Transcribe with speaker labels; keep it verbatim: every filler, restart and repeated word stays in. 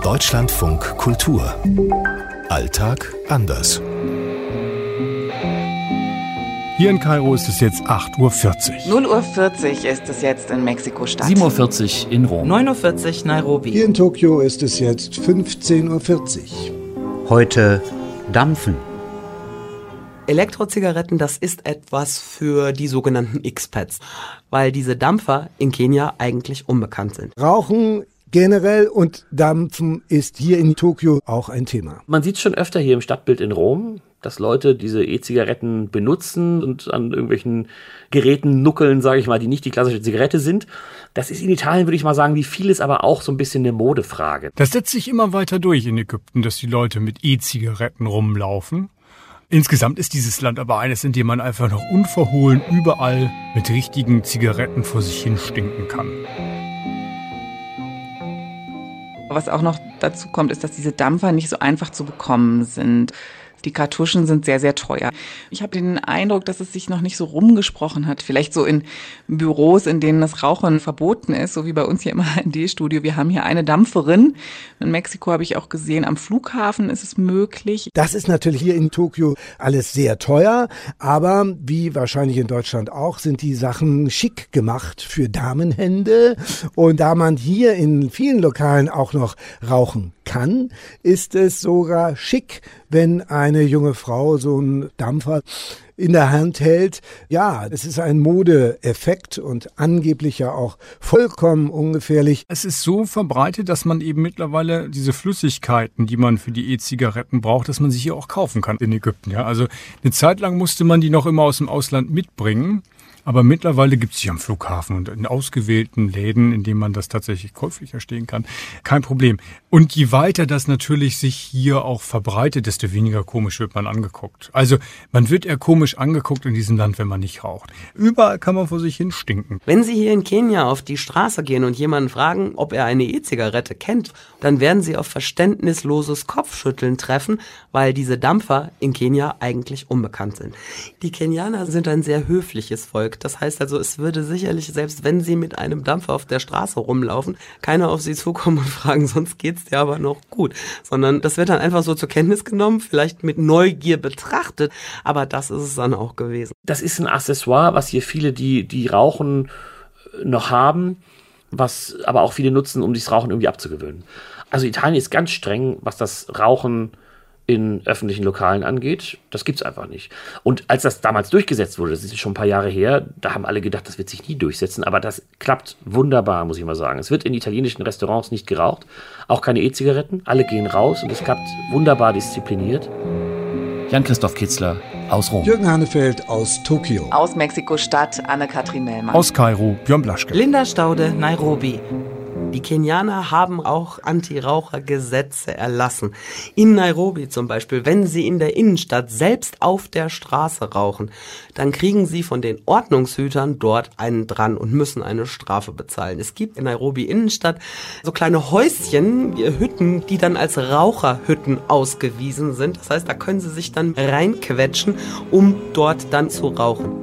Speaker 1: Deutschlandfunk Kultur. Alltag anders.
Speaker 2: Hier in Kairo ist es jetzt acht Uhr vierzig.
Speaker 3: null Uhr vierzig ist es jetzt in Mexiko-Stadt.
Speaker 4: sieben Uhr vierzig in Rom.
Speaker 5: neun Uhr vierzig Nairobi.
Speaker 6: Hier in Tokio ist es jetzt fünfzehn Uhr vierzig.
Speaker 7: Heute Dampfen.
Speaker 5: Elektrozigaretten, das ist etwas für die sogenannten Expats, weil diese Dampfer in Kenia eigentlich unbekannt sind.
Speaker 6: Rauchen generell und Dampfen ist hier in Tokio auch ein Thema.
Speaker 4: Man sieht es schon öfter hier im Stadtbild in Rom, dass Leute diese E-Zigaretten benutzen und an irgendwelchen Geräten nuckeln, sage ich mal, die nicht die klassische Zigarette sind. Das ist in Italien, würde ich mal sagen, wie vieles, aber auch so ein bisschen eine Modefrage.
Speaker 2: Das setzt sich immer weiter durch in Ägypten, dass die Leute mit E-Zigaretten rumlaufen. Insgesamt ist dieses Land aber eines, in dem man einfach noch unverhohlen überall mit richtigen Zigaretten vor sich hin stinken kann.
Speaker 3: Was auch noch dazu kommt, ist, dass diese Dampfer nicht so einfach zu bekommen sind. Die Kartuschen sind sehr, sehr teuer. Ich habe den Eindruck, dass es sich noch nicht so rumgesprochen hat. Vielleicht so in Büros, in denen das Rauchen verboten ist, so wie bei uns hier im H N D-Studio. Wir haben hier eine Dampferin. In Mexiko habe ich auch gesehen, am Flughafen ist es möglich.
Speaker 6: Das ist natürlich hier in Tokio alles sehr teuer, aber wie wahrscheinlich in Deutschland auch, sind die Sachen schick gemacht für Damenhände. Und da man hier in vielen Lokalen auch noch rauchen kann, ist es sogar schick, wenn eine junge Frau so einen Dampfer in der Hand hält. Ja, es ist ein Modeeffekt und angeblich ja auch vollkommen ungefährlich.
Speaker 2: Es ist so verbreitet, dass man eben mittlerweile diese Flüssigkeiten, die man für die E-Zigaretten braucht, dass man sich hier auch kaufen kann in Ägypten. Ja, also eine Zeit lang musste man die noch immer aus dem Ausland mitbringen. Aber mittlerweile gibt es sie am Flughafen und in ausgewählten Läden, in denen man das tatsächlich käuflich erstehen kann. Kein Problem. Und je weiter das natürlich sich hier auch verbreitet, desto weniger komisch wird man angeguckt. Also man wird eher komisch angeguckt in diesem Land, wenn man nicht raucht. Überall kann man vor sich hin stinken.
Speaker 5: Wenn Sie hier in Kenia auf die Straße gehen und jemanden fragen, ob er eine E-Zigarette kennt, dann werden Sie auf verständnisloses Kopfschütteln treffen, weil diese Dampfer in Kenia eigentlich unbekannt sind. Die Kenianer sind ein sehr höfliches Volk. Das heißt also, es würde sicherlich, selbst wenn Sie mit einem Dampfer auf der Straße rumlaufen, keiner auf Sie zukommen und fragen, sonst geht's dir aber noch gut. Sondern das wird dann einfach so zur Kenntnis genommen, vielleicht mit Neugier betrachtet, aber das ist es dann auch gewesen.
Speaker 4: Das ist ein Accessoire, was hier viele, die, die rauchen, noch haben, was aber auch viele nutzen, um sich das Rauchen irgendwie abzugewöhnen. Also Italien ist ganz streng, was das Rauchen in öffentlichen Lokalen angeht. Das gibt's einfach nicht. Und als das damals durchgesetzt wurde, das ist schon ein paar Jahre her, da haben alle gedacht, das wird sich nie durchsetzen, aber das klappt wunderbar, muss ich mal sagen. Es wird in italienischen Restaurants nicht geraucht, auch keine E-Zigaretten, alle gehen raus und es klappt wunderbar diszipliniert.
Speaker 1: Jan-Christoph Kitzler aus Rom.
Speaker 6: Jürgen Hanefeld aus Tokio.
Speaker 3: Aus Mexiko-Stadt Anne-Kathrin Mellmann.
Speaker 2: Aus Kairo, Björn Blaschke.
Speaker 5: Linda Staude, Nairobi. Die Kenianer haben auch Anti-Raucher-Gesetze erlassen. In Nairobi zum Beispiel, wenn sie in der Innenstadt selbst auf der Straße rauchen, dann kriegen sie von den Ordnungshütern dort einen dran und müssen eine Strafe bezahlen. Es gibt in Nairobi Innenstadt so kleine Häuschen, Hütten, die dann als Raucherhütten ausgewiesen sind. Das heißt, da können sie sich dann reinquetschen, um dort dann zu rauchen.